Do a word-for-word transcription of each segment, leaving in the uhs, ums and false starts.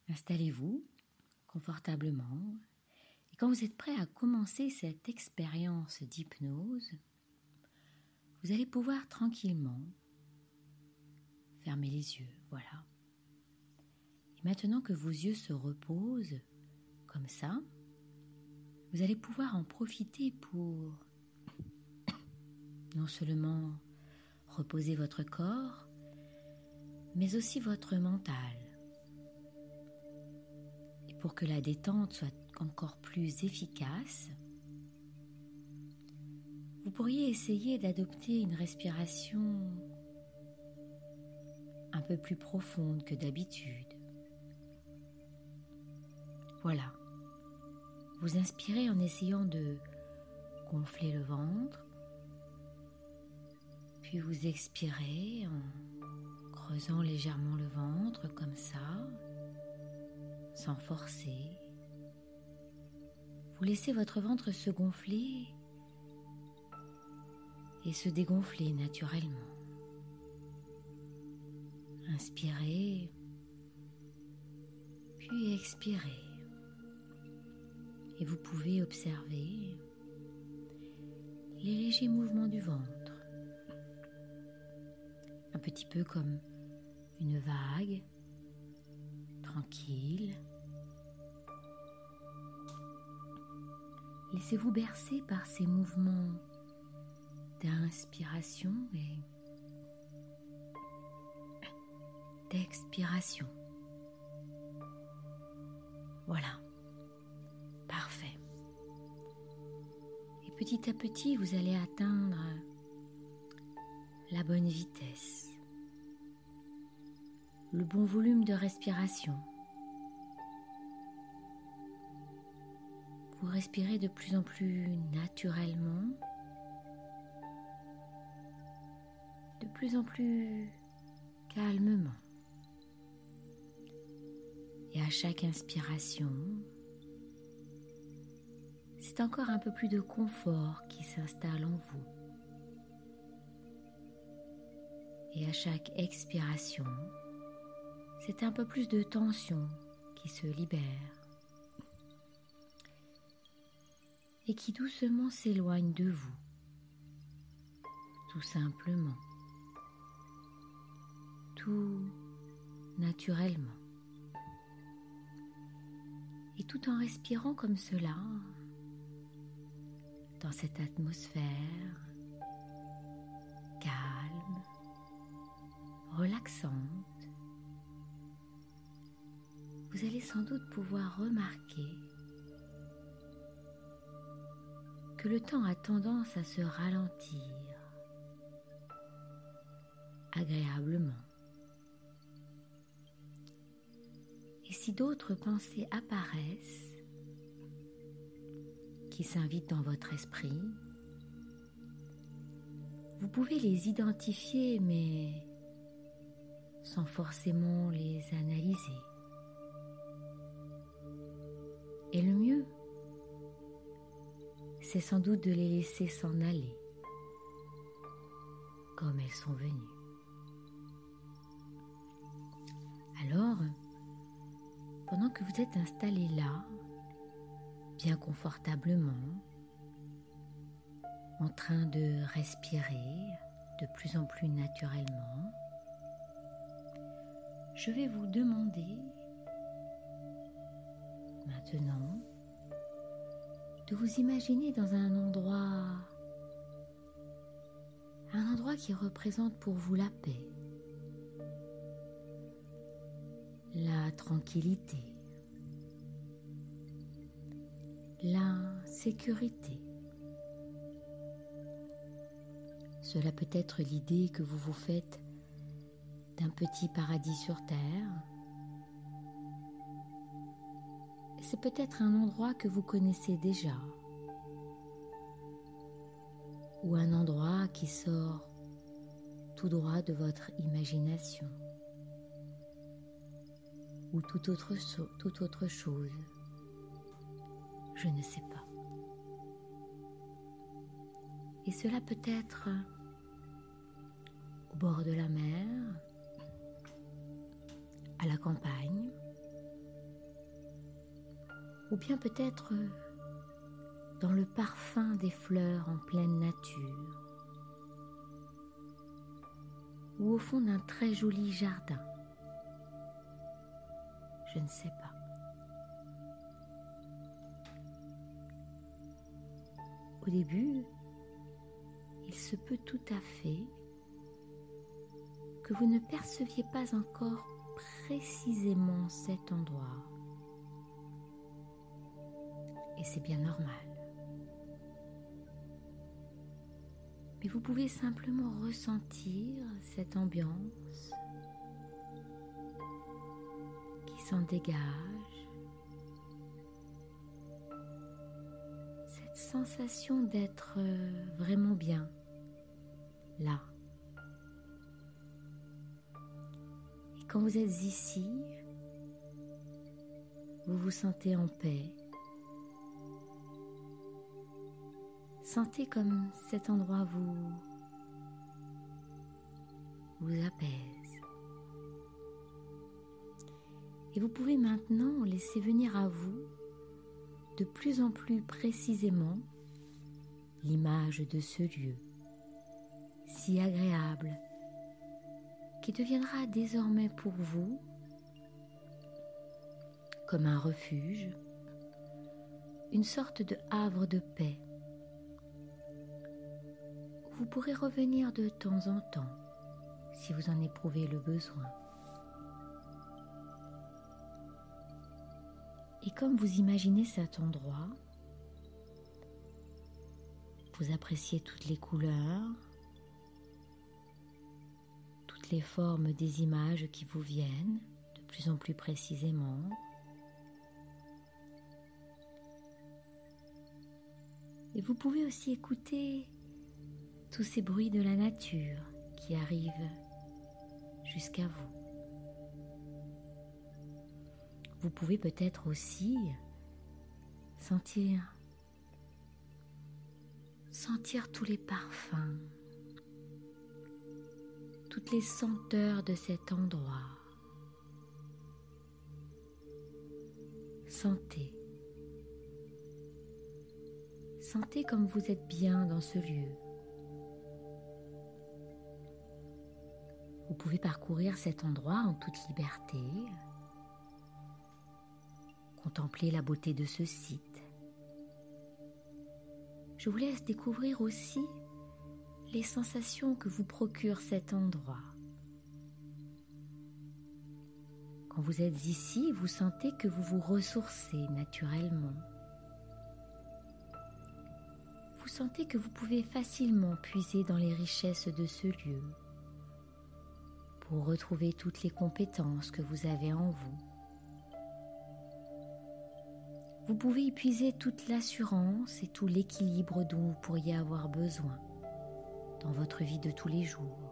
Installez-vous confortablement et quand vous êtes prêt à commencer cette expérience d'hypnose, vous allez pouvoir tranquillement fermer les yeux, voilà. Et maintenant que vos yeux se reposent comme ça, vous allez pouvoir en profiter pour non seulement reposer votre corps, mais aussi votre mental. Et pour que la détente soit encore plus efficace, vous pourriez essayer d'adopter une respiration un peu plus profonde que d'habitude. Voilà. Vous inspirez en essayant de gonfler le ventre, puis vous expirez en creusant légèrement le ventre comme ça, sans forcer. Vous laissez votre ventre se gonfler et se dégonfler naturellement. Inspirez, puis expirez. Et vous pouvez observer les légers mouvements du ventre, un petit peu comme une vague, tranquille. Laissez-vous bercer par ces mouvements d'inspiration et d'expiration. Voilà. Parfait. Et petit à petit, vous allez atteindre la bonne vitesse, le bon volume de respiration. Vous respirez de plus en plus naturellement, de plus en plus calmement. Et à chaque inspiration, c'est encore un peu plus de confort qui s'installe en vous. Et à chaque expiration, c'est un peu plus de tension qui se libère et qui doucement s'éloigne de vous, tout simplement, tout naturellement. Et tout en respirant comme cela, dans cette atmosphère calme, relaxante, vous allez sans doute pouvoir remarquer que le temps a tendance à se ralentir agréablement. Et si d'autres pensées apparaissent, qui s'invitent dans votre esprit, vous pouvez les identifier, mais sans forcément les analyser. Et le mieux, c'est sans doute de les laisser s'en aller, comme elles sont venues. Alors, pendant que vous êtes installé là, bien confortablement, en train de respirer de plus en plus naturellement, je vais vous demander maintenant de vous imaginer dans un endroit, un endroit qui représente pour vous la paix, la tranquillité, la sécurité. Cela peut être l'idée que vous vous faites d'un petit paradis sur terre. C'est peut-être un endroit que vous connaissez déjà, ou un endroit qui sort tout droit de votre imagination, ou toute autre, so- toute autre chose, je ne sais pas. Et cela peut être au bord de la mer, à la campagne, ou bien peut-être dans le parfum des fleurs en pleine nature, ou au fond d'un très joli jardin. Je ne sais pas. Au début, il se peut tout à fait que vous ne perceviez pas encore précisément cet endroit. Et c'est bien normal. Mais vous pouvez simplement ressentir cette ambiance qui s'en dégage, cette sensation d'être vraiment bien là. Et quand vous êtes ici, vous vous sentez en paix. Sentez comme cet endroit vous, vous apaise. Et vous pouvez maintenant laisser venir à vous de plus en plus précisément l'image de ce lieu si agréable qui deviendra désormais pour vous comme un refuge, une sorte de havre de paix. Vous pourrez revenir de temps en temps si vous en éprouvez le besoin. Et comme vous imaginez cet endroit, vous appréciez toutes les couleurs, toutes les formes des images qui vous viennent de plus en plus précisément. Et vous pouvez aussi écouter tous ces bruits de la nature qui arrivent jusqu'à vous. Vous pouvez peut-être aussi sentir, sentir tous les parfums, toutes les senteurs de cet endroit. Sentez. Sentez comme vous êtes bien dans ce lieu. Vous pouvez parcourir cet endroit en toute liberté, contempler la beauté de ce site. Je vous laisse découvrir aussi les sensations que vous procure cet endroit. Quand vous êtes ici, vous sentez que vous vous ressourcez naturellement. Vous sentez que vous pouvez facilement puiser dans les richesses de ce lieu pour retrouver toutes les compétences que vous avez en vous. Vous pouvez y puiser toute l'assurance et tout l'équilibre dont vous pourriez avoir besoin dans votre vie de tous les jours.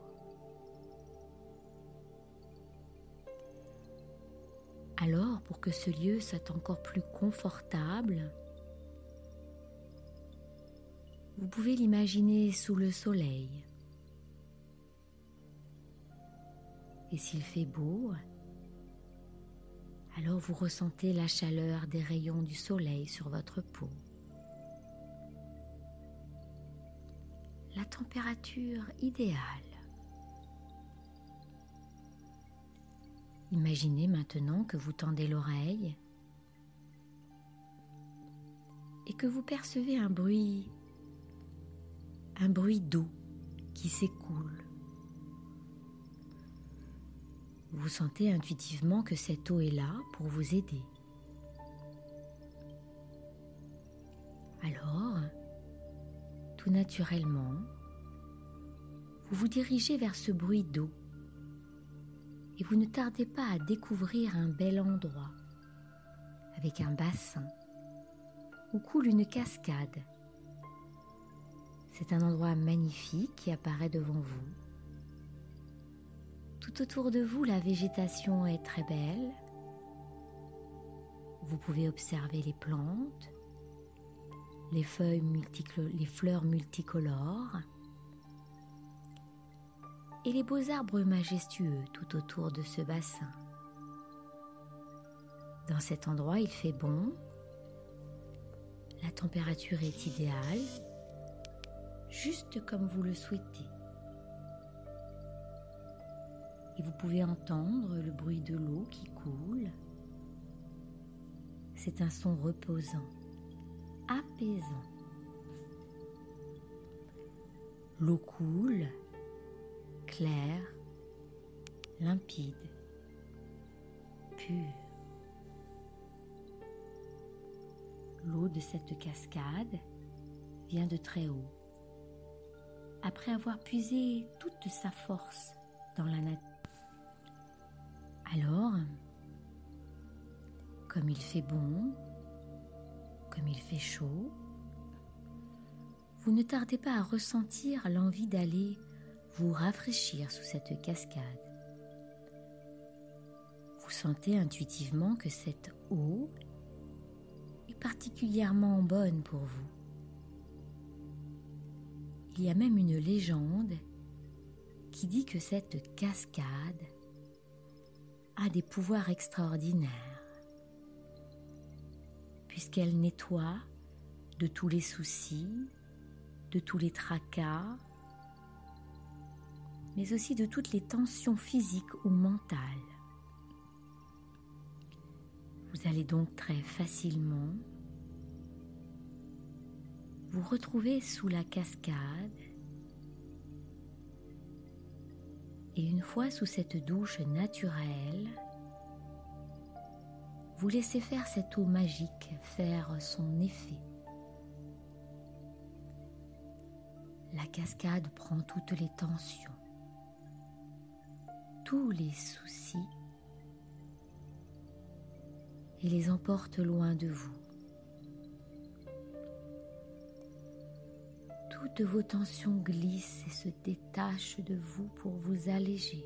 Alors, pour que ce lieu soit encore plus confortable, vous pouvez l'imaginer sous le soleil. Et s'il fait beau, alors vous ressentez la chaleur des rayons du soleil sur votre peau. La température idéale. Imaginez maintenant que vous tendez l'oreille et que vous percevez un bruit, un bruit d'eau qui s'écoule. Vous sentez intuitivement que cette eau est là pour vous aider. Alors, tout naturellement, vous vous dirigez vers ce bruit d'eau et vous ne tardez pas à découvrir un bel endroit avec un bassin où coule une cascade. C'est un endroit magnifique qui apparaît devant vous. Tout autour de vous, la végétation est très belle. Vous pouvez observer les plantes, les feuilles multicolo- les fleurs multicolores et les beaux arbres majestueux tout autour de ce bassin. Dans cet endroit, il fait bon, La température est idéale, juste comme vous le souhaitez. Et vous pouvez entendre le bruit de l'eau qui coule. C'est un son reposant, apaisant. L'eau coule, claire, limpide, pure. L'eau de cette cascade vient de très haut, après avoir puisé toute sa force dans la nature. Alors, comme il fait bon, comme il fait chaud, vous ne tardez pas à ressentir l'envie d'aller vous rafraîchir sous cette cascade. Vous sentez intuitivement que cette eau est particulièrement bonne pour vous. Il y a même une légende qui dit que cette cascade a des pouvoirs extraordinaires, puisqu'elle nettoie de tous les soucis, de tous les tracas, mais aussi de toutes les tensions physiques ou mentales. Vous allez donc très facilement vous retrouver sous la cascade et une fois sous cette douche naturelle, vous laissez faire cette eau magique faire son effet. La cascade prend toutes les tensions, tous les soucis et les emporte loin de vous. Toutes vos tensions glissent et se détachent de vous pour vous alléger.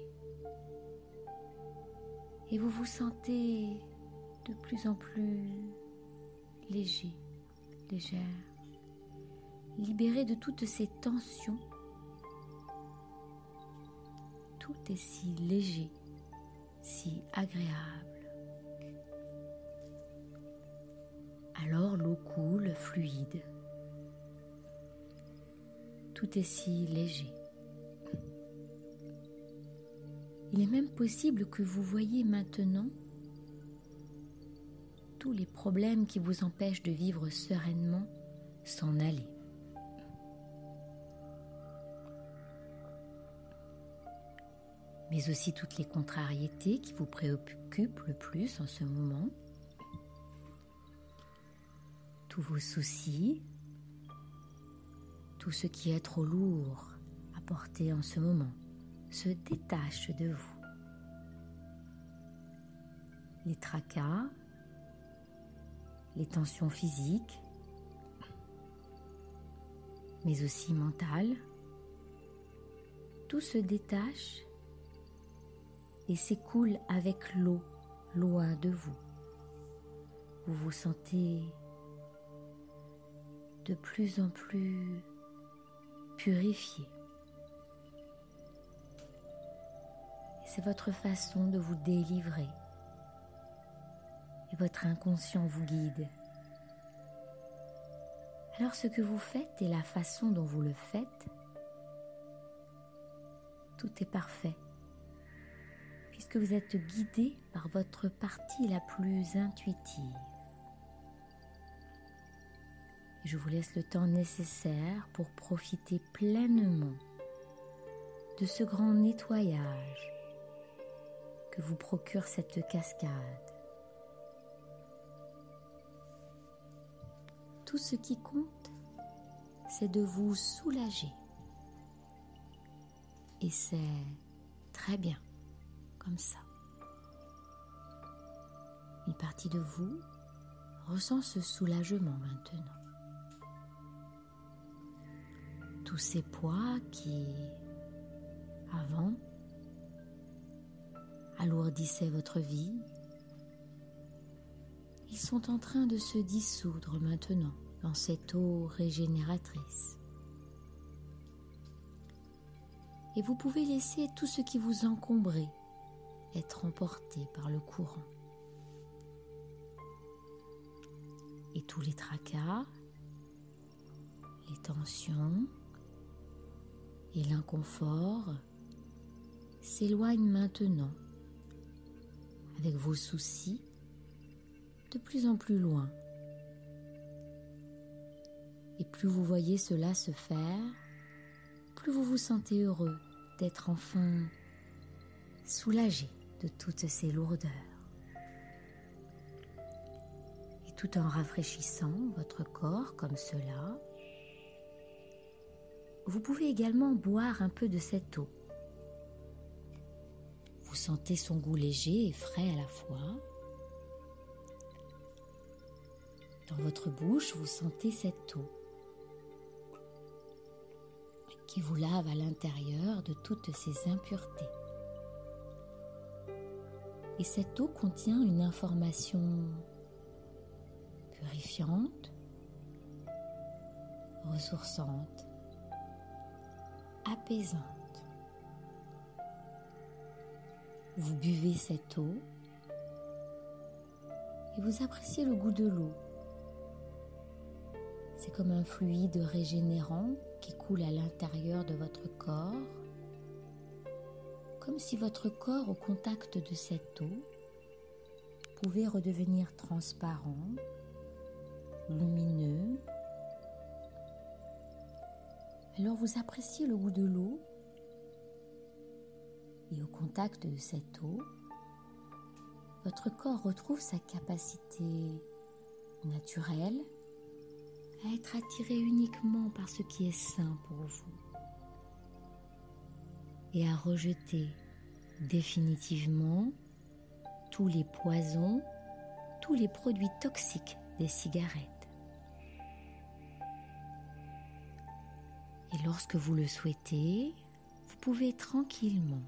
Et vous vous sentez de plus en plus léger, légère, libéré de toutes ces tensions. Tout est si léger, si agréable. Alors l'eau coule fluide. Tout est si léger. Il est même possible que vous voyez maintenant tous les problèmes qui vous empêchent de vivre sereinement s'en aller. Mais aussi toutes les contrariétés qui vous préoccupent le plus en ce moment. Tous vos soucis, tout ce qui est trop lourd à porter en ce moment se détache de vous. Les tracas, les tensions physiques, mais aussi mentales, tout se détache et s'écoule avec l'eau loin de vous. Vous vous sentez de plus en plus purifié. Et c'est votre façon de vous délivrer. Et votre inconscient vous guide. Alors ce que vous faites et la façon dont vous le faites, tout est parfait, puisque vous êtes guidé par votre partie la plus intuitive. Et je vous laisse le temps nécessaire pour profiter pleinement de ce grand nettoyage que vous procure cette cascade. Tout ce qui compte, c'est de vous soulager. Et c'est très bien, comme ça. Une partie de vous ressent ce soulagement maintenant. Tous ces poids qui, avant, alourdissaient votre vie, ils sont en train de se dissoudre maintenant dans cette eau régénératrice. Et vous pouvez laisser tout ce qui vous encombrait être emporté par le courant. Et tous les tracas, Les tensions et l'inconfort s'éloignent maintenant avec vos soucis de plus en plus loin. Et plus vous voyez cela se faire, plus vous vous sentez heureux d'être enfin soulagé de toutes ces lourdeurs. Et tout en rafraîchissant votre corps comme cela, vous pouvez également boire un peu de cette eau. Vous sentez son goût léger et frais à la fois. Dans votre bouche, vous sentez cette eau qui vous lave à l'intérieur de toutes ces impuretés. Et cette eau contient une information purifiante, ressourçante, apaisante. Vous buvez cette eau et vous appréciez le goût de l'eau. C'est comme un fluide régénérant qui coule à l'intérieur de votre corps, comme si votre corps au contact de cette eau pouvait redevenir transparent, lumineux. Alors vous appréciez le goût de l'eau et au contact de cette eau, votre corps retrouve sa capacité naturelle à être attiré uniquement par ce qui est sain pour vous et à rejeter définitivement tous les poisons, tous les produits toxiques des cigarettes. Et lorsque vous le souhaitez, vous pouvez tranquillement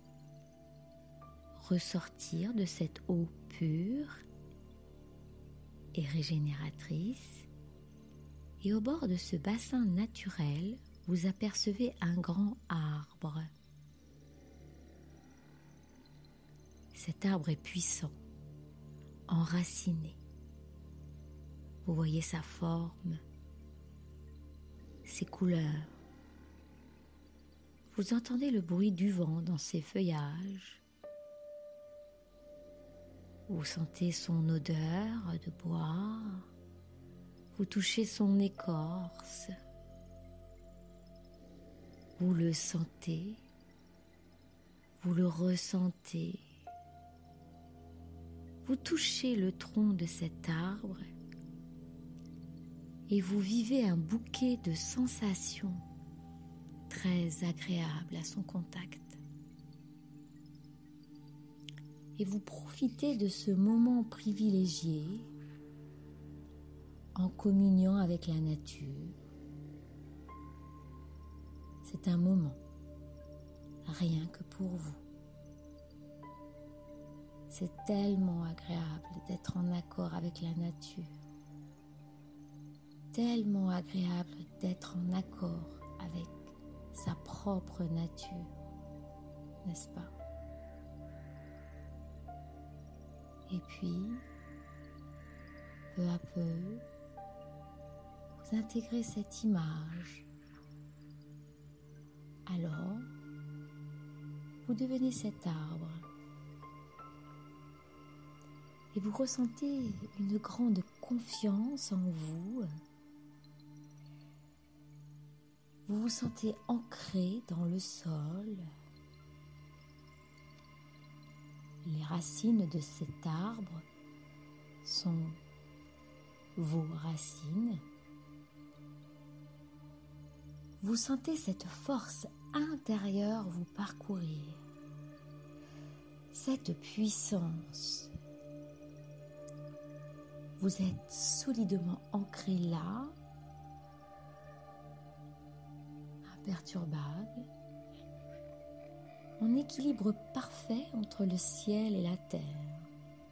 ressortir de cette eau pure et régénératrice. Et au bord de ce bassin naturel, vous apercevez un grand arbre. Cet arbre est puissant, enraciné. Vous voyez sa forme, ses couleurs. Vous entendez le bruit du vent dans ses feuillages. Vous sentez son odeur de bois. Vous touchez son écorce, vous le sentez, vous le ressentez. Vous touchez le tronc de cet arbre et vous vivez un bouquet de sensations très agréables à son contact. Et vous profitez de ce moment privilégié en communion avec la nature. C'est un moment, rien que pour vous. C'est tellement agréable d'être en accord avec la nature. Tellement agréable d'être en accord avec sa propre nature, n'est-ce pas? Et puis, peu à peu, vous intégrez cette image. Alors, vous devenez cet arbre et vous ressentez une grande confiance en vous. Vous vous sentez ancré dans le sol. Les racines de cet arbre sont vos racines. Vous sentez cette force intérieure vous parcourir, cette puissance. Vous êtes solidement ancré là, imperturbable, en équilibre parfait entre le ciel et la terre.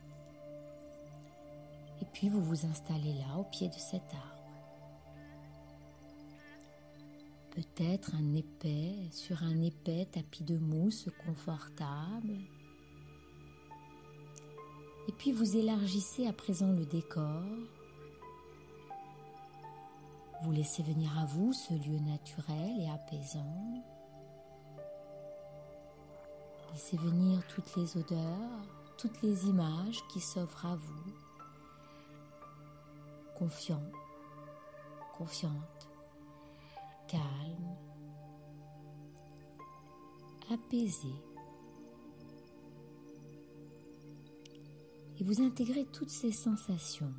Et puis vous vous installez là, au pied de cet arbre. Peut-être un épais, sur un épais tapis de mousse confortable. Et puis vous élargissez à présent le décor. Vous laissez venir à vous ce lieu naturel et apaisant. Laissez venir toutes les odeurs, toutes les images qui s'offrent à vous. Confiant, confiante, calme, apaisé. Et vous intégrez toutes ces sensations.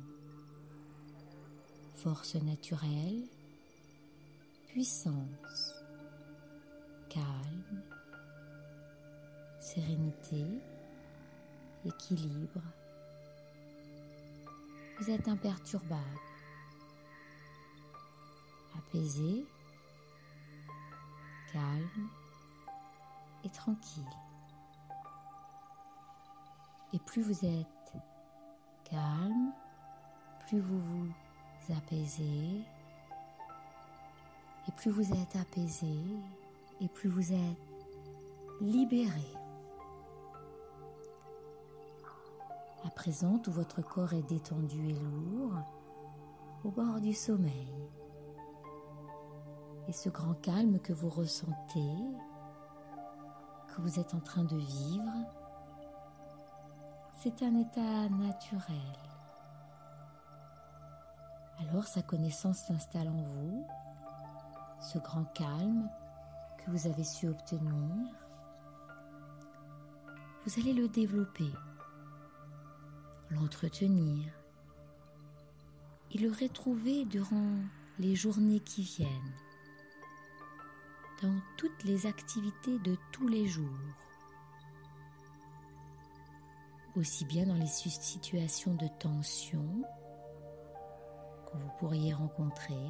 Force naturelle, puissance, calme, sérénité, équilibre. Vous êtes imperturbable, apaisé, calme et tranquille. Et plus vous êtes calme, plus vous vous apaisez, et plus vous êtes apaisé, et plus vous êtes libéré. À présent, tout votre corps est détendu et lourd, au bord du sommeil. Et ce grand calme que vous ressentez, que vous êtes en train de vivre, c'est un état naturel. Alors sa connaissance s'installe en vous, ce grand calme que vous avez su obtenir. Vous allez le développer, l'entretenir et le retrouver durant les journées qui viennent, dans toutes les activités de tous les jours, aussi bien dans les situations de tension que vous pourriez rencontrer.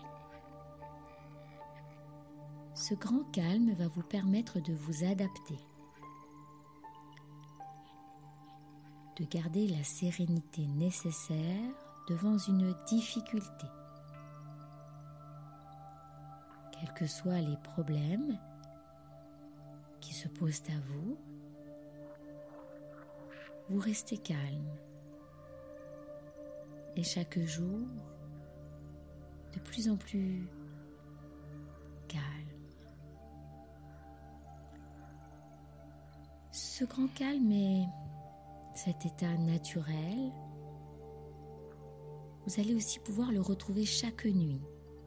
Ce grand calme va vous permettre de vous adapter, de garder la sérénité nécessaire devant une difficulté. Quels que soient les problèmes qui se posent à vous, vous restez calme. Et chaque jour, de plus en plus calme. Ce grand calme et cet état naturel, vous allez aussi pouvoir le retrouver chaque nuit.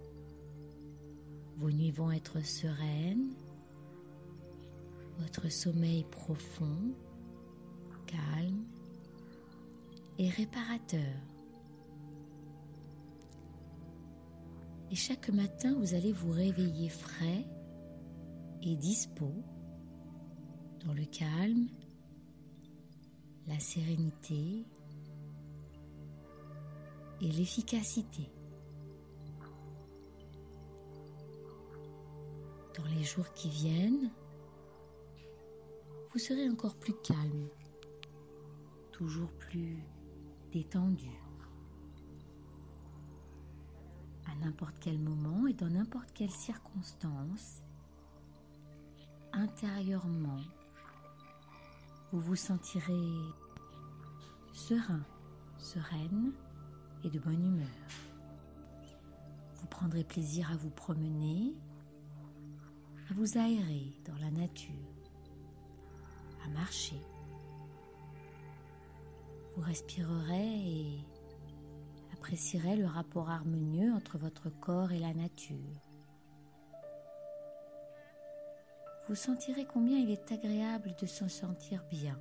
Vos nuits vont être sereines, votre sommeil profond, calme et réparateur. Et chaque matin, vous allez vous réveiller frais et dispo, dans le calme, la sérénité et l'efficacité. Dans les jours qui viennent, vous serez encore plus calme, toujours plus détendu. À n'importe quel moment et dans n'importe quelle circonstance, intérieurement, vous vous sentirez serein, sereine et de bonne humeur. Vous prendrez plaisir à vous promener, à vous aérer dans la nature, à marcher. Vous respirerez et apprécierez le rapport harmonieux entre votre corps et la nature. Vous sentirez combien il est agréable de se sentir bien,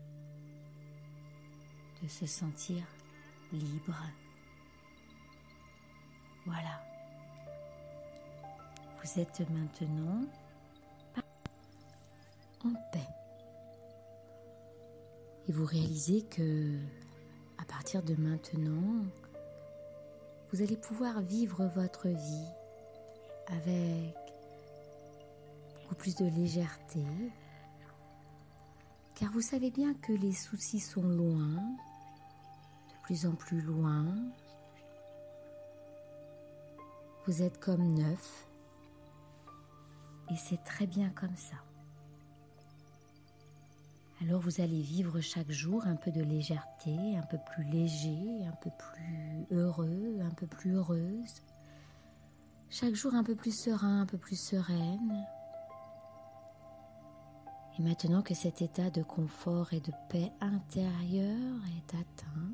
de se sentir libre. Voilà. Vous êtes maintenant en paix. Et vous réalisez que, à partir de maintenant, vous allez pouvoir vivre votre vie avec beaucoup plus de légèreté, car vous savez bien que les soucis sont loin, de plus en plus loin. Vous êtes comme neuf, et c'est très bien comme ça. Alors vous allez vivre chaque jour un peu de légèreté, un peu plus léger, un peu plus heureux, un peu plus heureuse. chaque jour un peu plus serein, un peu plus sereine. Et maintenant que cet état de confort et de paix intérieure est atteint,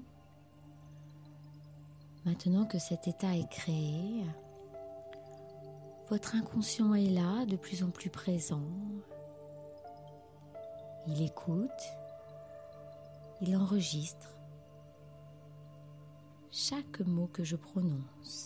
maintenant que cet état est créé, votre inconscient est là, de plus en plus présent. Il écoute, il enregistre chaque mot que je prononce.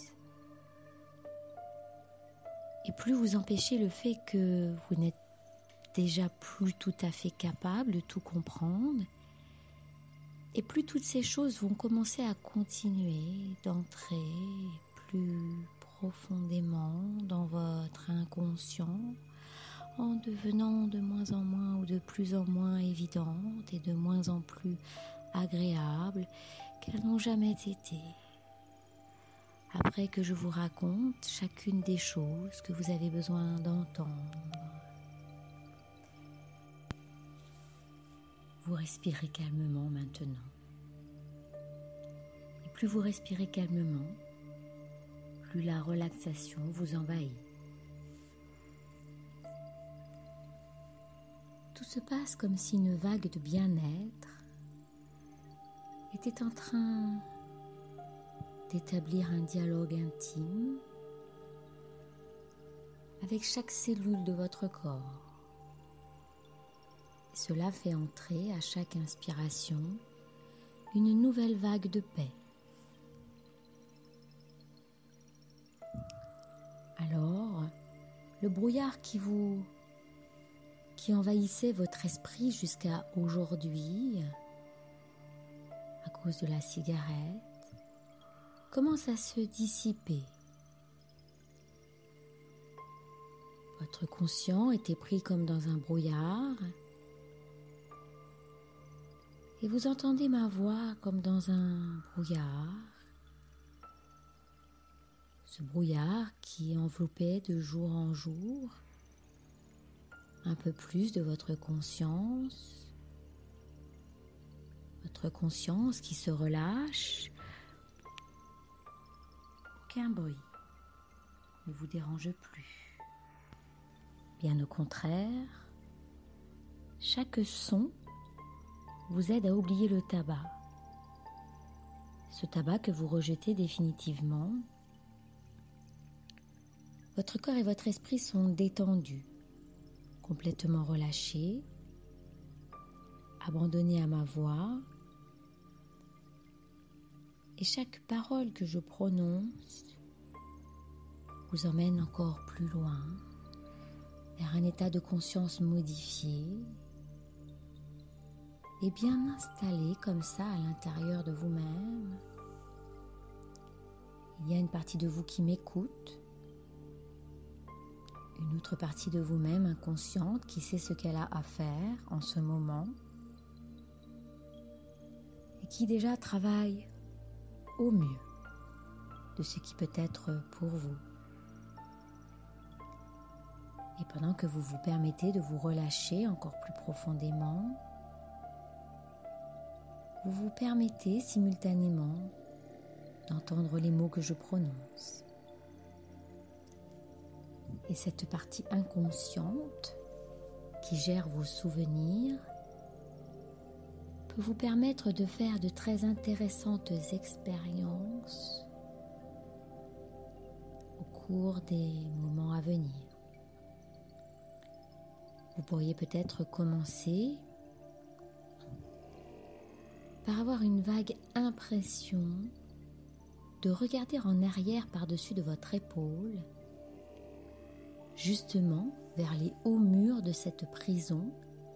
Et plus vous empêchez le fait que vous n'êtes déjà plus tout à fait capable de tout comprendre, et plus toutes ces choses vont commencer à continuer d'entrer plus profondément dans votre inconscient, en devenant de moins en moins ou de plus en moins évidentes et de moins en plus agréables qu'elles n'ont jamais été. Après que je vous raconte chacune des choses que vous avez besoin d'entendre, vous respirez calmement maintenant. Et plus vous respirez calmement, plus la relaxation vous envahit. Tout se passe comme si une vague de bien-être était en train d'établir un dialogue intime avec chaque cellule de votre corps. Et cela fait entrer à chaque inspiration une nouvelle vague de paix. Alors, le brouillard qui vous qui envahissait votre esprit jusqu'à aujourd'hui, à cause de la cigarette, commence à se dissiper. Votre conscient était pris comme dans un brouillard, et vous entendez ma voix comme dans un brouillard. Ce brouillard qui enveloppait de jour en jour un peu plus de votre conscience, votre conscience qui se relâche. Aucun bruit ne vous dérange plus. Bien au contraire, chaque son vous aide à oublier le tabac. Ce tabac que vous rejetez définitivement. Votre corps et votre esprit sont détendus, complètement relâchés, abandonnés à ma voix. Et chaque parole que je prononce vous emmène encore plus loin, vers un état de conscience modifié et bien installé comme ça à l'intérieur de vous-même. Il y a une partie de vous qui m'écoute, une autre partie de vous-même inconsciente qui sait ce qu'elle a à faire en ce moment et qui déjà travaille au mieux de ce qui peut être pour vous. Et pendant que vous vous permettez de vous relâcher encore plus profondément, vous vous permettez simultanément d'entendre les mots que je prononce. Et cette partie inconsciente qui gère vos souvenirs peut vous permettre de faire de très intéressantes expériences au cours des moments à venir. Vous pourriez peut-être commencer par avoir une vague impression de regarder en arrière par-dessus de votre épaule, justement vers les hauts murs de cette prison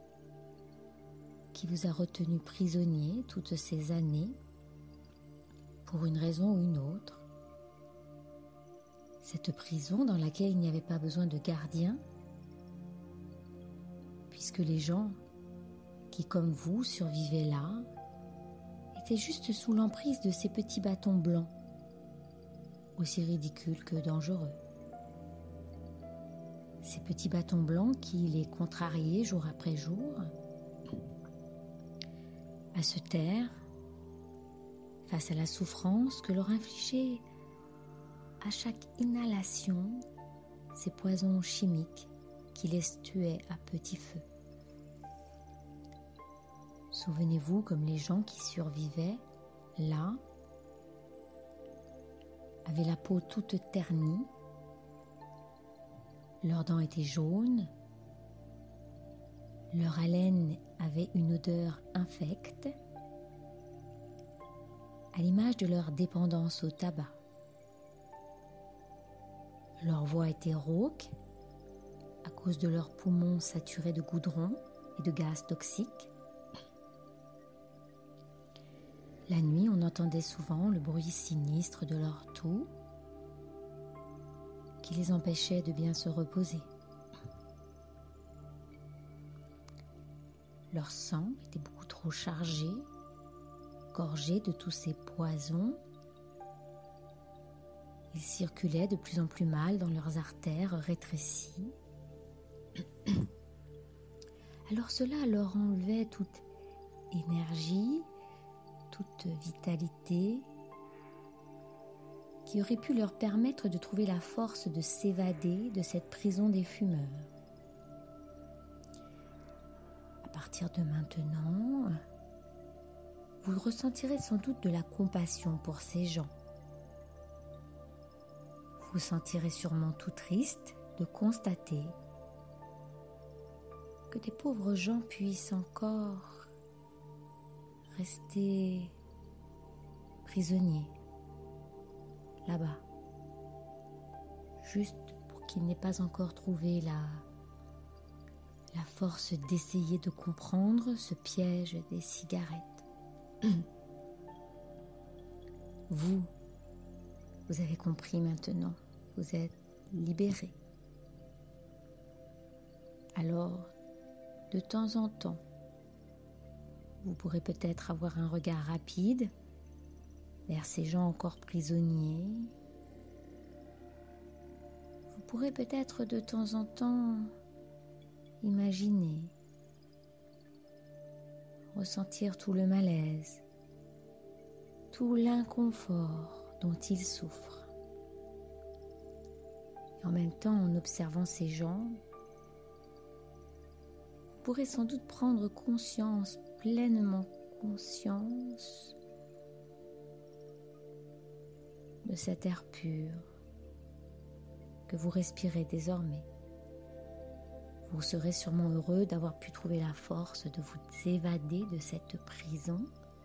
qui vous a retenu prisonnier toutes ces années pour une raison ou une autre. Cette prison dans laquelle il n'y avait pas besoin de gardien, puisque les gens qui, comme vous, survivaient là, étaient juste sous l'emprise de ces petits bâtons blancs, aussi ridicules que dangereux. Ces petits bâtons blancs qui les contrariaient jour après jour à se taire face à la souffrance que leur infligeait à chaque inhalation ces poisons chimiques qui les tuaient à petit feu. Souvenez-vous comme les gens qui survivaient là avaient la peau toute ternie, leurs dents étaient jaunes, leur haleine avait une odeur infecte, à l'image de leur dépendance au tabac. Leur voix était rauque à cause de leurs poumons saturés de goudron et de gaz toxiques. La nuit, on entendait souvent le bruit sinistre de leur toux qui les empêchait de bien se reposer. Leur sang était beaucoup trop chargé, gorgé de tous ces poisons. Ils circulaient de plus en plus mal dans leurs artères rétrécies. Alors cela leur enlevait toute énergie, toute vitalité qui aurait pu leur permettre de trouver la force de s'évader de cette prison des fumeurs. À partir de maintenant, vous ressentirez sans doute de la compassion pour ces gens. Vous vous sentirez sûrement tout triste de constater que des pauvres gens puissent encore rester prisonniers là-bas, juste pour qu'ils n'aient pas encore trouvé la, la force d'essayer de comprendre ce piège des cigarettes. Vous, vous avez compris maintenant, vous êtes libérés. Alors, de temps en temps, vous pourrez peut-être avoir un regard rapide vers ces gens encore prisonniers. Vous pourrez peut-être de temps en temps imaginer, ressentir tout le malaise, tout l'inconfort dont ils souffrent. Et en même temps, en observant ces gens, vous pourrez sans doute prendre conscience, pleinement conscience de cet air pur que vous respirez désormais. Vous serez sûrement heureux d'avoir pu trouver la force de vous évader de cette prison.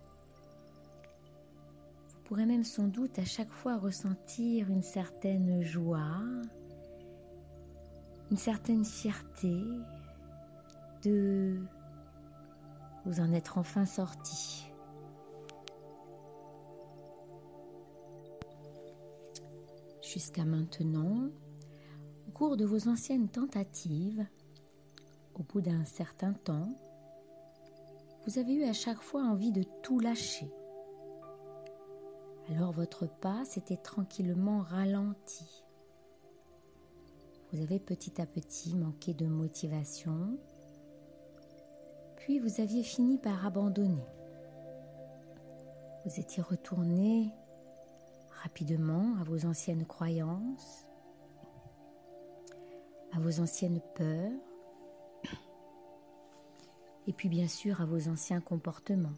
Vous pourrez même sans doute à chaque fois ressentir une certaine joie, une certaine fierté de vous en être enfin sorti. Jusqu'à maintenant, au cours de vos anciennes tentatives, au bout d'un certain temps, vous avez eu à chaque fois envie de tout lâcher. Alors votre pas s'était tranquillement ralenti. Vous avez petit à petit manqué de motivation, puis vous aviez fini par abandonner. Vous étiez retourné rapidement à vos anciennes croyances, à vos anciennes peurs, et puis bien sûr à vos anciens comportements,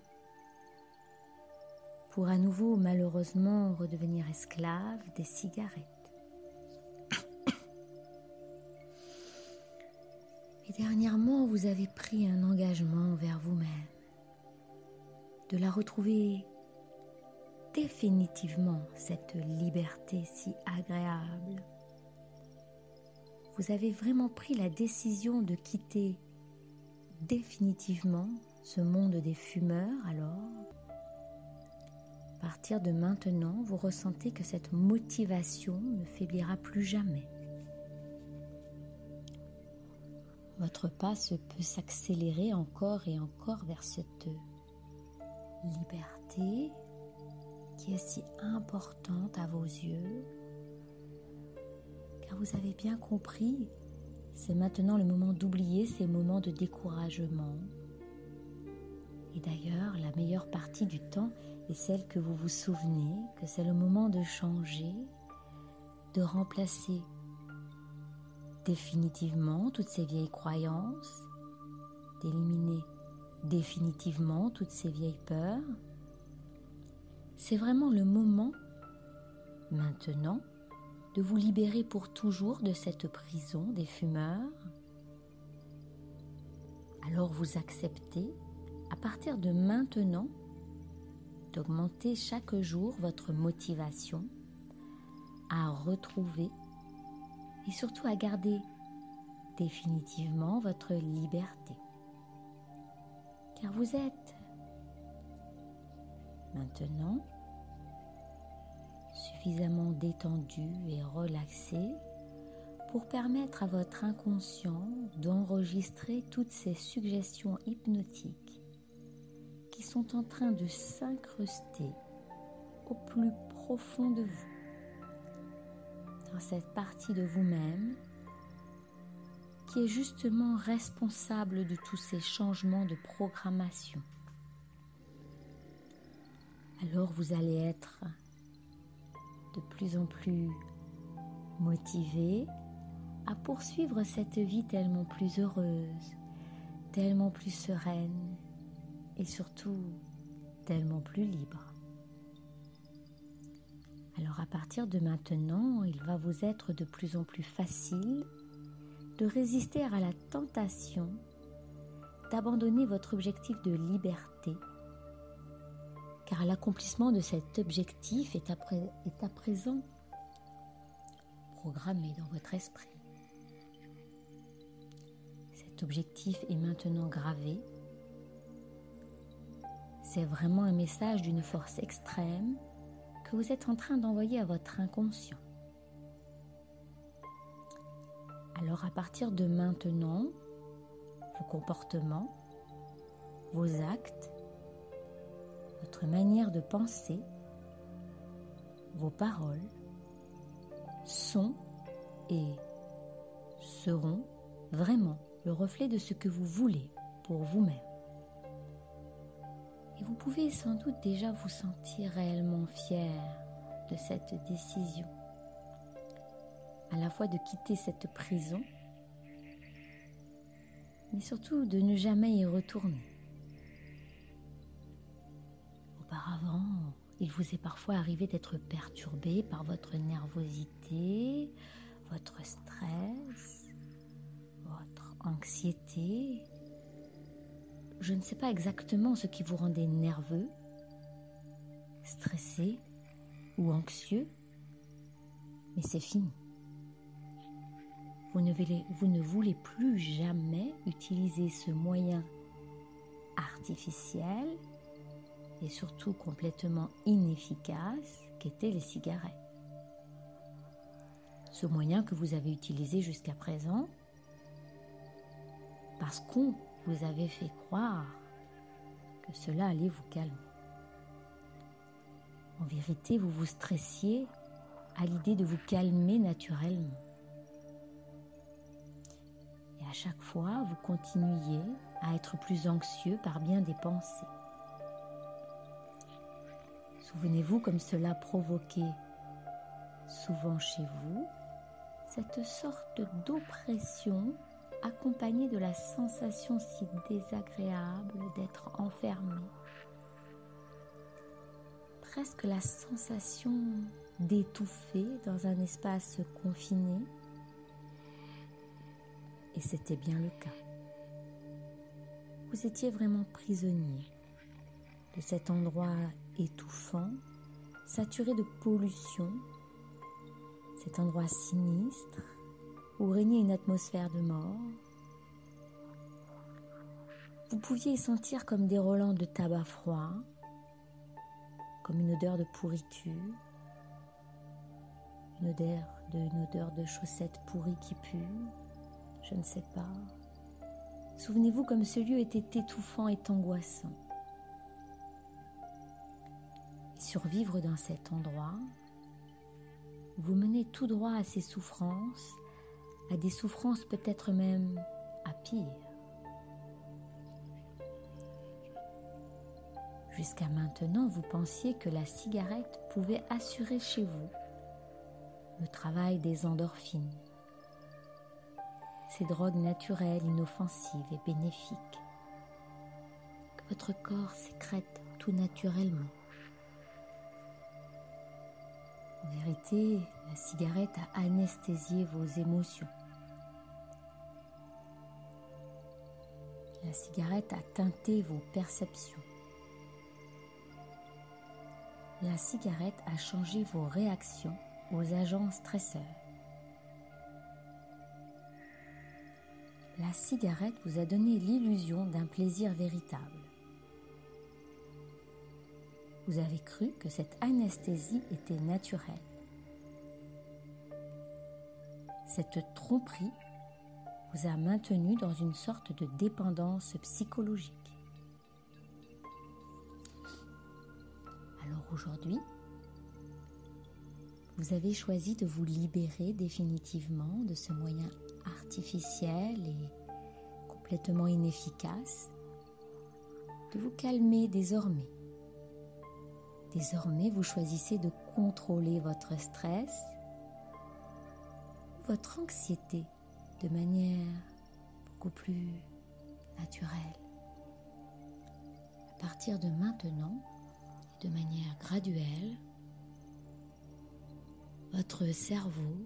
pour à nouveau malheureusement redevenir esclave des cigarettes. Et dernièrement, vous avez pris un engagement envers vous-même, de la retrouver définitivement, cette liberté si agréable. Vous avez vraiment pris la décision de quitter définitivement ce monde des fumeurs. Alors, à partir de maintenant, vous ressentez que cette motivation ne faiblira plus jamais. Votre pas se peut s'accélérer encore et encore vers cette liberté qui est si importante à vos yeux, car vous avez bien compris, c'est maintenant le moment d'oublier ces moments de découragement. Et d'ailleurs, la meilleure partie du temps est celle que vous vous souvenez, que c'est le moment de changer, de remplacer définitivement toutes ces vieilles croyances, d'éliminer définitivement toutes ces vieilles peurs. C'est vraiment le moment, maintenant, de vous libérer pour toujours de cette prison des fumeurs. Alors vous acceptez, à partir de maintenant, d'augmenter chaque jour votre motivation à retrouver et surtout à garder définitivement votre liberté. Car vous êtes maintenant suffisamment détendu et relaxé pour permettre à votre inconscient d'enregistrer toutes ces suggestions hypnotiques qui sont en train de s'incruster au plus profond de vous, dans cette partie de vous-même qui est justement responsable de tous ces changements de programmation. Alors vous allez être de plus en plus motivé à poursuivre cette vie tellement plus heureuse, tellement plus sereine et surtout tellement plus libre. Alors à partir de maintenant, il va vous être de plus en plus facile de résister à la tentation d'abandonner votre objectif de liberté, car l'accomplissement de cet objectif est à, pré- est à présent programmé dans votre esprit. Cet objectif est maintenant gravé. C'est vraiment un message d'une force extrême que vous êtes en train d'envoyer à votre inconscient. Alors à partir de maintenant, vos comportements, vos actes, votre manière de penser, vos paroles sont et seront vraiment le reflet de ce que vous voulez pour vous-même. Et vous pouvez sans doute déjà vous sentir réellement fier de cette décision, à la fois de quitter cette prison, mais surtout de ne jamais y retourner. Auparavant, il vous est parfois arrivé d'être perturbé par votre nervosité, votre stress, votre anxiété. Je ne sais pas exactement ce qui vous rendait nerveux, stressé ou anxieux, mais c'est fini. Vous ne voulez, vous ne voulez plus jamais utiliser ce moyen artificiel et surtout complètement inefficace qu'étaient les cigarettes. Ce moyen que vous avez utilisé jusqu'à présent parce qu'on vous avait fait croire que cela allait vous calmer. En vérité, vous vous stressiez à l'idée de vous calmer naturellement. Et à chaque fois, vous continuiez à être plus anxieux par bien des pensées. Souvenez-vous comme cela provoquait souvent chez vous cette sorte d'oppression accompagnée de la sensation si désagréable d'être enfermé. Presque la sensation d'étouffer dans un espace confiné. Et c'était bien le cas. Vous étiez vraiment prisonnier de cet endroit étouffant, saturé de pollution, cet endroit sinistre où régnait une atmosphère de mort. Vous pouviez y sentir comme des relents de tabac froid, comme une odeur de pourriture, une odeur de, une odeur de chaussettes pourries qui puent, je ne sais pas. Souvenez-vous comme ce lieu était étouffant et angoissant. Et survivre dans cet endroit, vous menez tout droit à ces souffrances, à des souffrances peut-être même à pire. Jusqu'à maintenant, vous pensiez que la cigarette pouvait assurer chez vous le travail des endorphines, ces drogues naturelles, inoffensives et bénéfiques que votre corps sécrète tout naturellement. En vérité, la cigarette a anesthésié vos émotions. La cigarette a teinté vos perceptions. La cigarette a changé vos réactions aux agents stresseurs. La cigarette vous a donné l'illusion d'un plaisir véritable. Vous avez cru que cette anesthésie était naturelle. Cette tromperie vous a maintenu dans une sorte de dépendance psychologique. Alors aujourd'hui, vous avez choisi de vous libérer définitivement de ce moyen artificiel et complètement inefficace, de vous calmer désormais. Désormais, vous choisissez de contrôler votre stress, votre anxiété de manière beaucoup plus naturelle. À partir de maintenant, de manière graduelle, votre cerveau,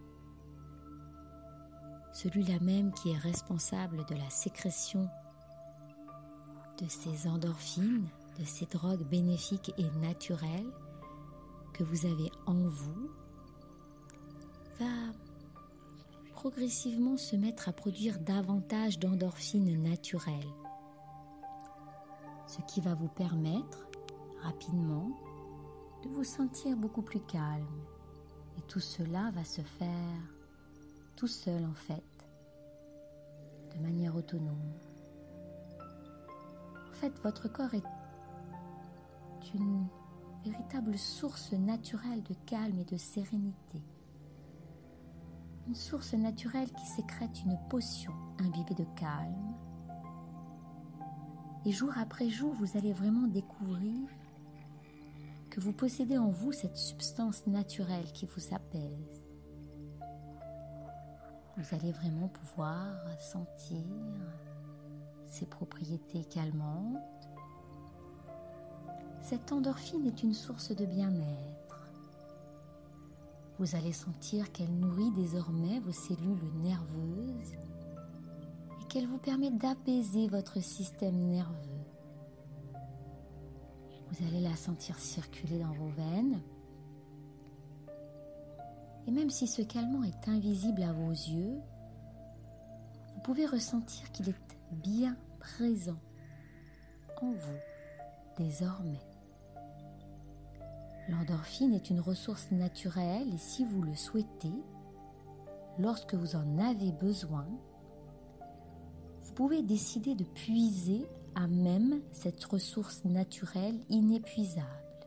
celui-là même qui est responsable de la sécrétion de ces endorphines, de ces drogues bénéfiques et naturelles que vous avez en vous, va progressivement se mettre à produire davantage d'endorphines naturelles, ce qui va vous permettre rapidement de vous sentir beaucoup plus calme. Et tout cela va se faire tout seul en fait, de manière autonome. En fait, votre corps est une véritable source naturelle de calme et de sérénité. Une source naturelle qui sécrète une potion imbibée de calme. Et jour après jour, vous allez vraiment découvrir que vous possédez en vous cette substance naturelle qui vous apaise. Vous allez vraiment pouvoir sentir ses propriétés calmantes. Cette endorphine est une source de bien-être. Vous allez sentir qu'elle nourrit désormais vos cellules nerveuses et qu'elle vous permet d'apaiser votre système nerveux. Vous allez la sentir circuler dans vos veines. Et même si ce calmant est invisible à vos yeux, vous pouvez ressentir qu'il est bien présent en vous désormais. L'endorphine est une ressource naturelle et si vous le souhaitez, lorsque vous en avez besoin, vous pouvez décider de puiser à même cette ressource naturelle inépuisable.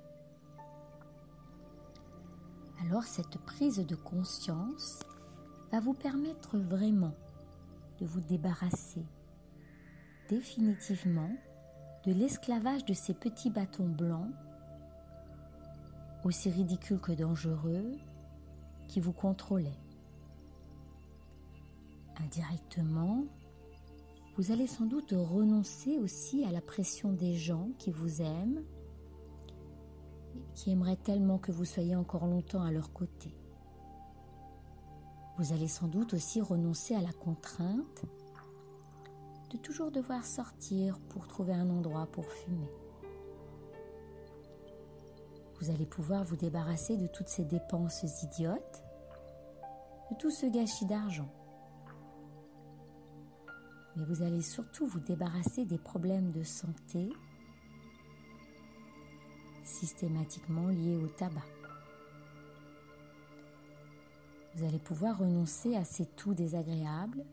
Alors cette prise de conscience va vous permettre vraiment de vous débarrasser définitivement de l'esclavage de ces petits bâtons blancs, aussi ridicules que dangereux, qui vous contrôlaient. Indirectement, vous allez sans doute renoncer aussi à la pression des gens qui vous aiment, qui aimeraient tellement que vous soyez encore longtemps à leur côté. Vous allez sans doute aussi renoncer à la contrainte de toujours devoir sortir pour trouver un endroit pour fumer. Vous allez pouvoir vous débarrasser de toutes ces dépenses idiotes, de tout ce gâchis d'argent. Mais vous allez surtout vous débarrasser des problèmes de santé systématiquement liés au tabac. Vous allez pouvoir renoncer à ces toux désagréables.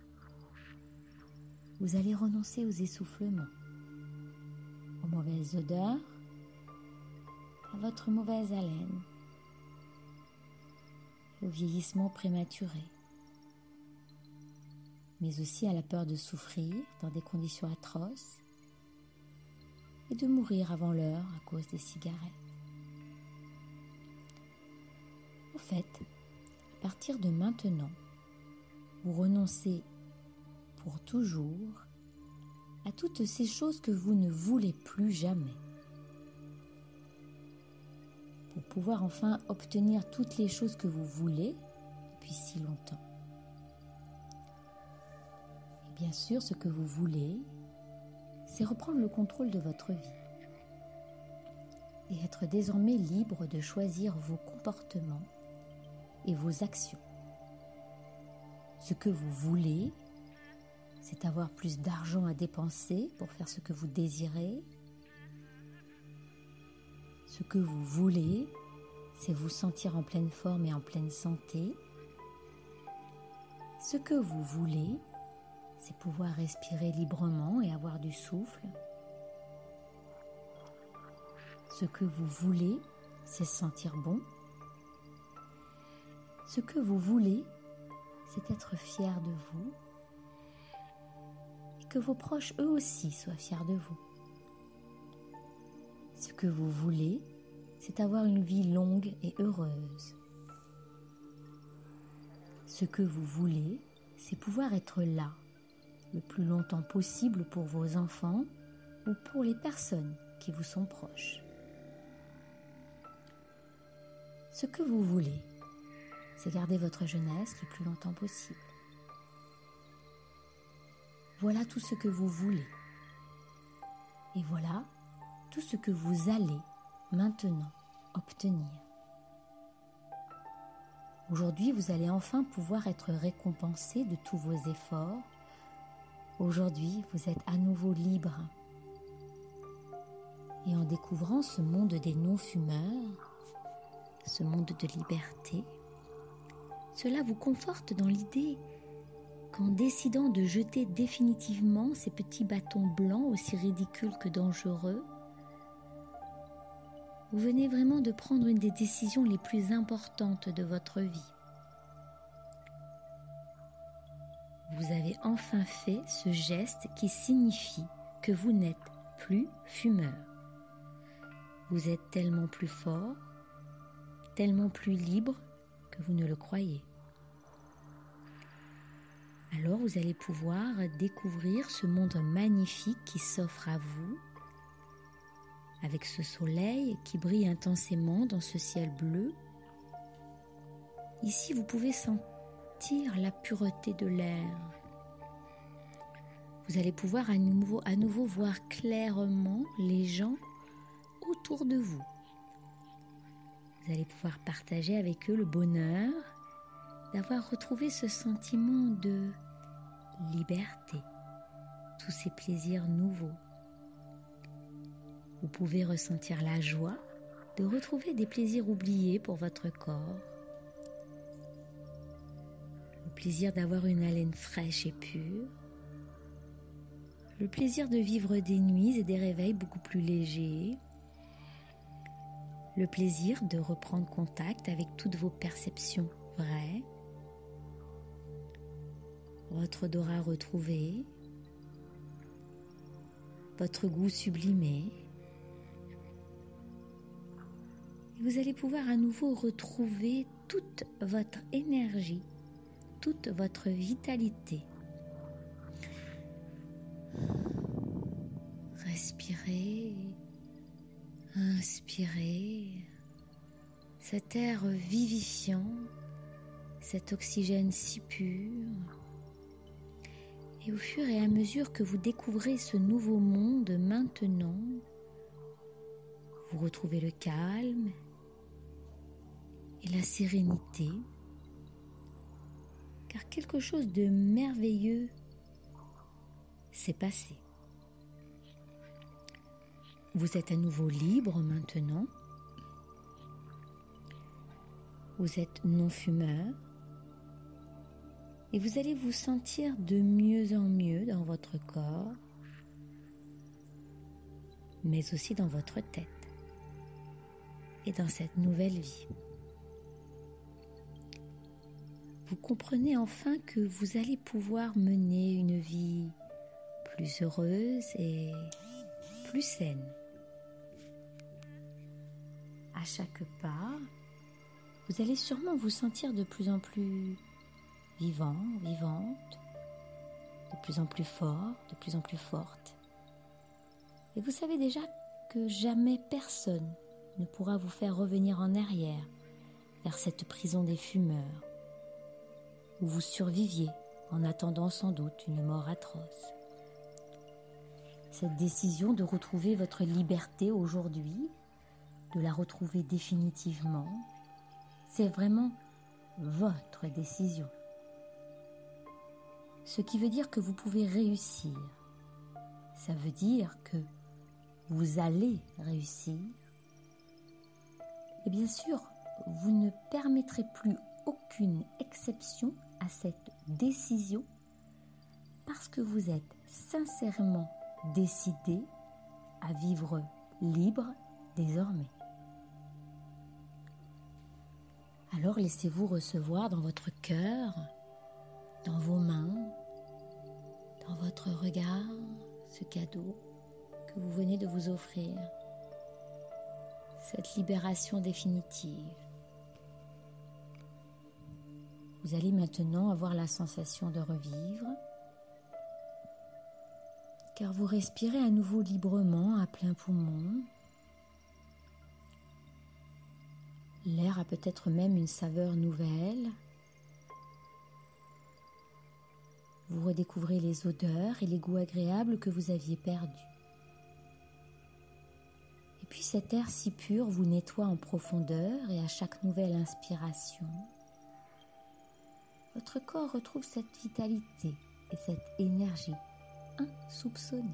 Vous allez renoncer aux essoufflements, aux mauvaises odeurs, à votre mauvaise haleine, au vieillissement prématuré, mais aussi à la peur de souffrir dans des conditions atroces et de mourir avant l'heure à cause des cigarettes. En fait, À partir de maintenant, vous renoncez pour toujours à toutes ces choses que vous ne voulez plus jamais. Pour pouvoir enfin obtenir toutes les choses que vous voulez depuis si longtemps. Et bien sûr, ce que vous voulez, c'est reprendre le contrôle de votre vie et être désormais libre de choisir vos comportements et vos actions. Ce que vous voulez, c'est avoir plus d'argent à dépenser pour faire ce que vous désirez. Ce que vous voulez, c'est vous sentir en pleine forme et en pleine santé. Ce que vous voulez, c'est pouvoir respirer librement et avoir du souffle. Ce que vous voulez, c'est se sentir bon. Ce que vous voulez, c'est être fier de vous et que vos proches eux aussi soient fiers de vous. Ce que vous voulez, c'est avoir une vie longue et heureuse. Ce que vous voulez, c'est pouvoir être là le plus longtemps possible pour vos enfants ou pour les personnes qui vous sont proches. Ce que vous voulez, c'est garder votre jeunesse le plus longtemps possible. Voilà tout ce que vous voulez. Et voilà tout ce que vous allez maintenant obtenir. Aujourd'hui, vous allez enfin pouvoir être récompensé de tous vos efforts. Aujourd'hui, vous êtes à nouveau libre. Et en découvrant ce monde des non-fumeurs, ce monde de liberté, cela vous conforte dans l'idée qu'en décidant de jeter définitivement ces petits bâtons blancs aussi ridicules que dangereux, vous venez vraiment de prendre une des décisions les plus importantes de votre vie. Vous avez enfin fait ce geste qui signifie que vous n'êtes plus fumeur. Vous êtes tellement plus fort, tellement plus libre que vous ne le croyez. Alors vous allez pouvoir découvrir ce monde magnifique qui s'offre à vous, avec ce soleil qui brille intensément dans ce ciel bleu. Ici, vous pouvez sentir la pureté de l'air. Vous allez pouvoir à nouveau, à nouveau voir clairement les gens autour de vous. Vous allez pouvoir partager avec eux le bonheur d'avoir retrouvé ce sentiment de liberté, tous ces plaisirs nouveaux. Vous pouvez ressentir la joie de retrouver des plaisirs oubliés pour votre corps, le plaisir d'avoir une haleine fraîche et pure, le plaisir de vivre des nuits et des réveils beaucoup plus légers, le plaisir de reprendre contact avec toutes vos perceptions vraies, votre odorat retrouvé, votre goût sublimé. Et vous allez pouvoir à nouveau retrouver toute votre énergie, toute votre vitalité. Respirez, inspirez cet air vivifiant, cet oxygène si pur. Et au fur et à mesure que vous découvrez ce nouveau monde maintenant, vous retrouvez le calme et la sérénité, car quelque chose de merveilleux s'est passé. Vous êtes à nouveau libre maintenant. Vous êtes non-fumeur et vous allez vous sentir de mieux en mieux dans votre corps, mais aussi dans votre tête et dans cette nouvelle vie. Vous comprenez enfin que vous allez pouvoir mener une vie plus heureuse et plus saine. À chaque pas, vous allez sûrement vous sentir de plus en plus vivant, vivante, de plus en plus fort, de plus en plus forte. Et vous savez déjà que jamais personne ne pourra vous faire revenir en arrière vers cette prison des fumeurs, où vous surviviez en attendant sans doute une mort atroce. Cette décision de retrouver votre liberté aujourd'hui, de la retrouver définitivement, c'est vraiment votre décision. Ce qui veut dire que vous pouvez réussir. Ça veut dire que vous allez réussir. Et bien sûr, vous ne permettrez plus aucune exception à cette décision parce que vous êtes sincèrement décidé à vivre libre désormais. Alors laissez-vous recevoir dans votre cœur, dans vos mains, dans votre regard, ce cadeau que vous venez de vous offrir, cette libération définitive. Vous allez maintenant avoir la sensation de revivre, car vous respirez à nouveau librement à plein poumon. L'air a peut-être même une saveur nouvelle. Vous redécouvrez les odeurs et les goûts agréables que vous aviez perdus. Et puis cet air si pur vous nettoie en profondeur et à chaque nouvelle inspiration, votre corps retrouve cette vitalité et cette énergie insoupçonnée.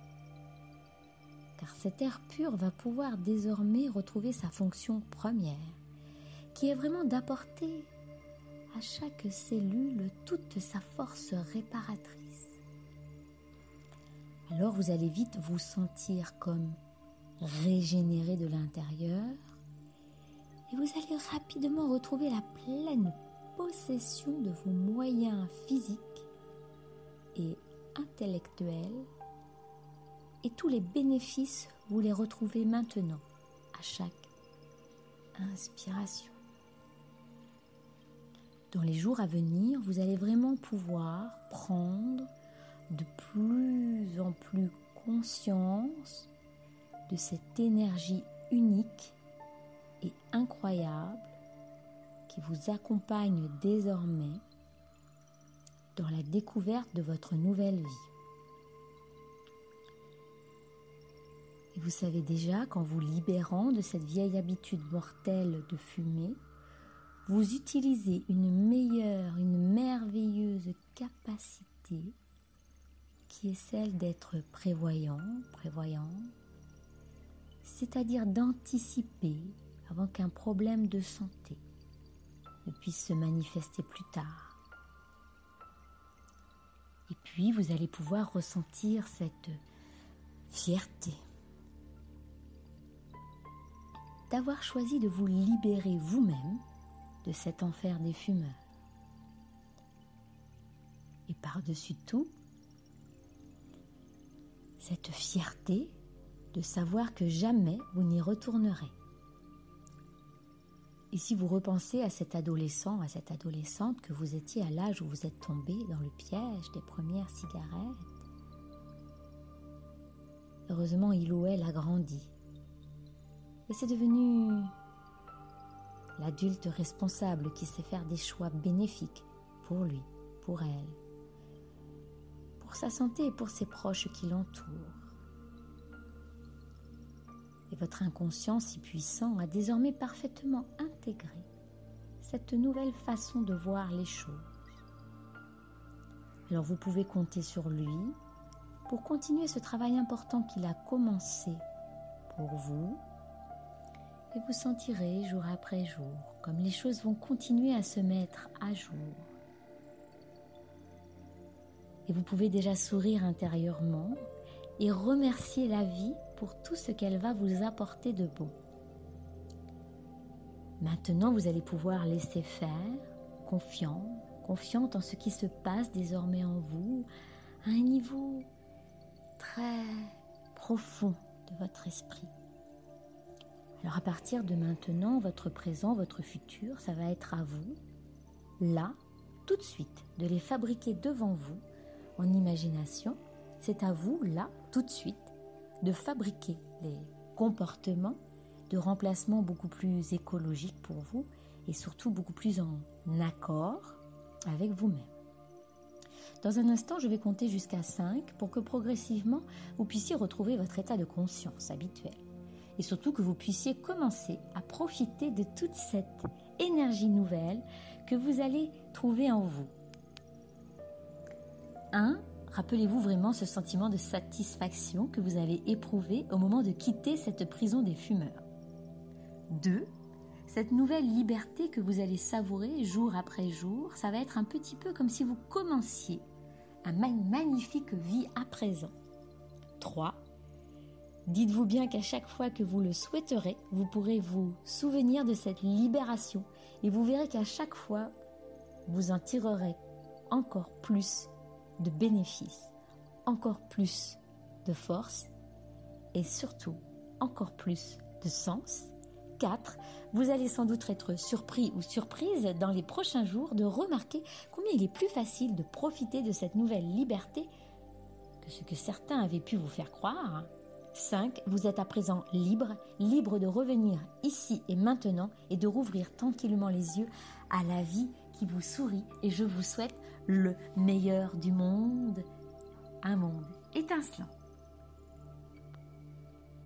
Car cet air pur va pouvoir désormais retrouver sa fonction première, qui est vraiment d'apporter à chaque cellule toute sa force réparatrice. Alors vous allez vite vous sentir comme régénéré de l'intérieur et vous allez rapidement retrouver la pleine possession de vos moyens physiques et intellectuels, et tous les bénéfices, vous les retrouvez maintenant à chaque inspiration. Dans les jours à venir, vous allez vraiment pouvoir prendre de plus en plus conscience de cette énergie unique et incroyable qui vous accompagne désormais dans la découverte de votre nouvelle vie. Et vous savez déjà qu'en vous libérant de cette vieille habitude mortelle de fumer, vous utilisez une meilleure, une merveilleuse capacité qui est celle d'être prévoyant, prévoyant, c'est-à-dire d'anticiper avant qu'un problème de santé ne puisse se manifester plus tard. Et puis, vous allez pouvoir ressentir cette fierté d'avoir choisi de vous libérer vous-même de cet enfer des fumeurs. Et par-dessus tout, cette fierté de savoir que jamais vous n'y retournerez. Et si vous repensez à cet adolescent, à cette adolescente que vous étiez à l'âge où vous êtes tombé dans le piège des premières cigarettes, heureusement il ou elle a grandi. Et c'est devenu l'adulte responsable qui sait faire des choix bénéfiques pour lui, pour elle, pour sa santé et pour ses proches qui l'entourent. Et votre inconscient si puissant a désormais parfaitement intégré cette nouvelle façon de voir les choses. Alors vous pouvez compter sur lui pour continuer ce travail important qu'il a commencé pour vous, et vous sentirez jour après jour comme les choses vont continuer à se mettre à jour. Et vous pouvez déjà sourire intérieurement et remercier la vie pour tout ce qu'elle va vous apporter de bon. Maintenant, vous allez pouvoir laisser faire, confiant, confiante en ce qui se passe désormais en vous, à un niveau très profond de votre esprit. Alors à partir de maintenant, votre présent, votre futur, ça va être à vous, là, tout de suite, de les fabriquer devant vous en imagination. C'est à vous, là, tout de suite, de fabriquer les comportements de remplacement beaucoup plus écologiques pour vous et surtout beaucoup plus en accord avec vous-même. Dans un instant, je vais compter jusqu'à cinq pour que progressivement, vous puissiez retrouver votre état de conscience habituel. Et surtout que vous puissiez commencer à profiter de toute cette énergie nouvelle que vous allez trouver en vous. un. Rappelez-vous vraiment ce sentiment de satisfaction que vous avez éprouvé au moment de quitter cette prison des fumeurs. deux. Cette nouvelle liberté que vous allez savourer jour après jour, ça va être un petit peu comme si vous commenciez une magnifique vie à présent. trois. Dites-vous bien qu'à chaque fois que vous le souhaiterez, vous pourrez vous souvenir de cette libération et vous verrez qu'à chaque fois, vous en tirerez encore plus de bénéfices, encore plus de force et surtout encore plus de sens. quatre. Vous allez sans doute être surpris ou surprise dans les prochains jours de remarquer combien il est plus facile de profiter de cette nouvelle liberté que ce que certains avaient pu vous faire croire. cinq. Vous êtes à présent libre, libre de revenir ici et maintenant et de rouvrir tranquillement les yeux à la vie qui vous sourit. Et je vous souhaite le meilleur du monde, un monde étincelant.